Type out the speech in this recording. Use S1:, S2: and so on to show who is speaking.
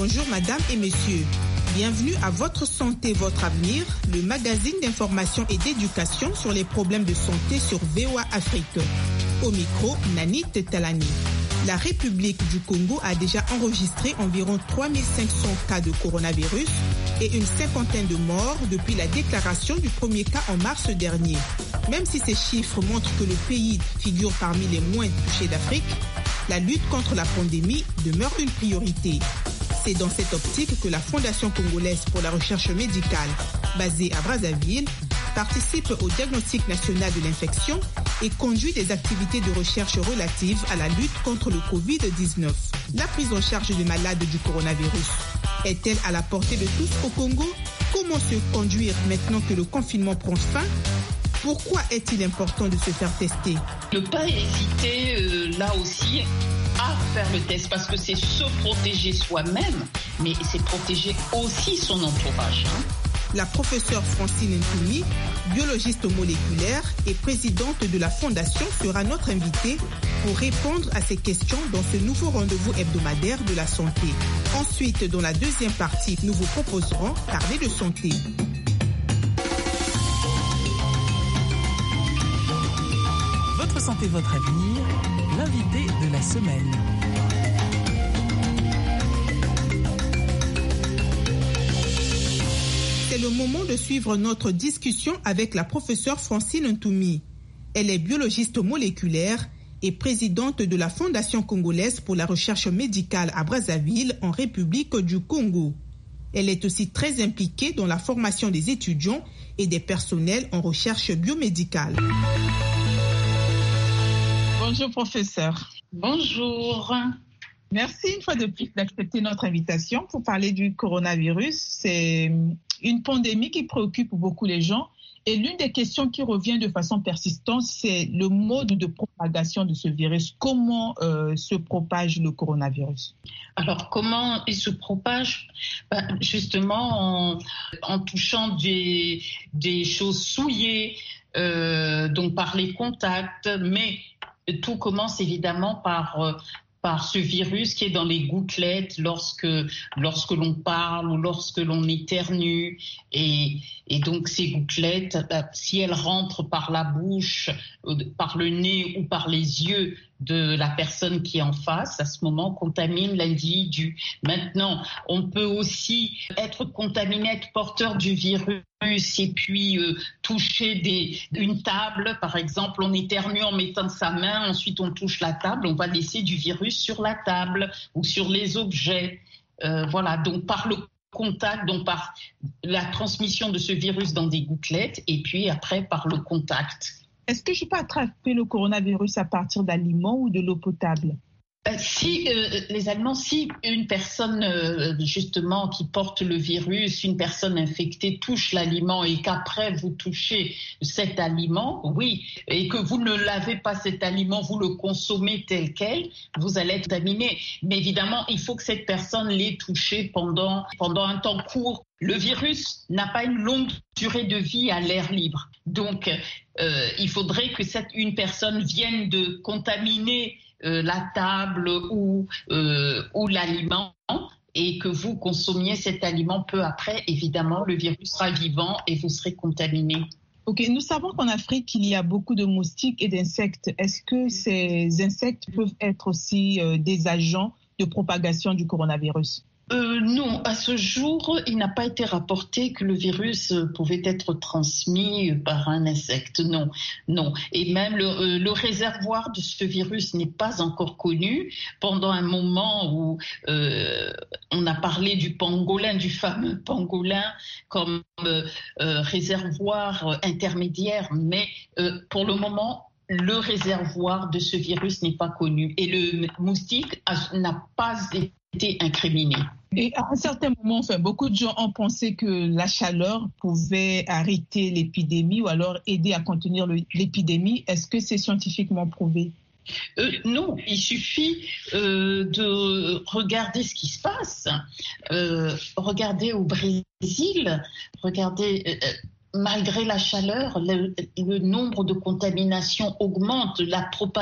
S1: Bonjour madame et messieurs. Bienvenue à Votre Santé, Votre Avenir, le magazine d'information et d'éducation sur les problèmes de santé sur VOA Afrique. Au micro, Nanit Talani. La République du Congo a déjà enregistré environ 3500 cas de coronavirus et une cinquantaine de morts depuis la déclaration du premier cas en mars dernier. Même si ces chiffres montrent que le pays figure parmi les moins touchés d'Afrique, la lutte contre la pandémie demeure une priorité. C'est dans cette optique que la Fondation congolaise pour la recherche médicale, basée à Brazzaville, participe au diagnostic national de l'infection et conduit des activités de recherche relatives à la lutte contre le Covid-19. La prise en charge des malades du coronavirus est-elle à la portée de tous au Congo? Comment se conduire maintenant que le confinement prend fin? Pourquoi est-il important de se faire tester?
S2: Ne pas hésiter là aussi à faire le test parce que c'est se protéger soi-même, mais c'est protéger aussi son entourage.
S1: La professeure Francine Ntoumi, biologiste moléculaire et présidente de la Fondation, sera notre invitée pour répondre à ces questions dans ce nouveau rendez-vous hebdomadaire de la santé. Ensuite, dans la deuxième partie, nous vous proposerons parler de santé.
S3: Votre santé, votre avenir, l'invité de la semaine.
S1: C'est le moment de suivre notre discussion avec la professeure Francine Ntoumi. Elle est biologiste moléculaire et présidente de la Fondation congolaise pour la recherche médicale à Brazzaville, en République du Congo. Elle est aussi très impliquée dans la formation des étudiants et des personnels en recherche biomédicale.
S4: Bonjour professeur.
S2: Bonjour.
S4: Merci une fois de plus d'accepter notre invitation pour parler du coronavirus. C'est une pandémie qui préoccupe beaucoup les gens. Et l'une des questions qui revient de façon persistante, c'est le mode de propagation de ce virus. Comment se propage le coronavirus?
S2: Alors, comment il se propage? Justement, en touchant des choses souillées, donc par les contacts. Mais tout commence évidemment par ce virus qui est dans les gouttelettes lorsque l'on parle ou lorsque l'on éternue. Et donc ces gouttelettes, si elles rentrent par la bouche, par le nez ou par les yeux de la personne qui est en face, à ce moment, contamine l'individu. Maintenant, on peut aussi être contaminé, être porteur du virus et puis toucher une table, par exemple, on éternue en mettant sa main, ensuite on touche la table, on va laisser du virus sur la table ou sur les objets. Voilà, donc par le contact, donc par la transmission de ce virus dans des gouttelettes et puis après par le contact.
S4: Est-ce que je peux attraper le coronavirus à partir d'aliments ou de l'eau potable?
S2: Si les aliments, si une personne justement qui porte le virus, une personne infectée touche l'aliment et qu'après vous touchez cet aliment, oui, et que vous ne lavez pas cet aliment, vous le consommez tel quel, vous allez être contaminé. Mais évidemment, il faut que cette personne l'ait touché pendant un temps court. Le virus n'a pas une longue durée de vie à l'air libre. Donc, il faudrait que une personne vienne de contaminer la table ou l'aliment et que vous consommiez cet aliment peu après. Évidemment, le virus sera vivant et vous serez contaminé.
S4: Ok, nous savons qu'en Afrique, il y a beaucoup de moustiques et d'insectes. Est-ce que ces insectes peuvent être aussi des agents de propagation du coronavirus?
S2: Non, à ce jour, il n'a pas été rapporté que le virus pouvait être transmis par un insecte. Non. Et même le réservoir de ce virus n'est pas encore connu. Pendant un moment où on a parlé du pangolin, du fameux pangolin, comme réservoir intermédiaire, mais pour le moment, le réservoir de ce virus n'est pas connu. Et le moustique n'a pas été incriminé.
S4: Et à un certain moment, beaucoup de gens ont pensé que la chaleur pouvait arrêter l'épidémie ou alors aider à contenir l'épidémie. Est-ce que c'est scientifiquement prouvé?
S2: Non, il suffit de regarder ce qui se passe. Regardez au Brésil, malgré la chaleur, le nombre de contaminations augmente, la propagation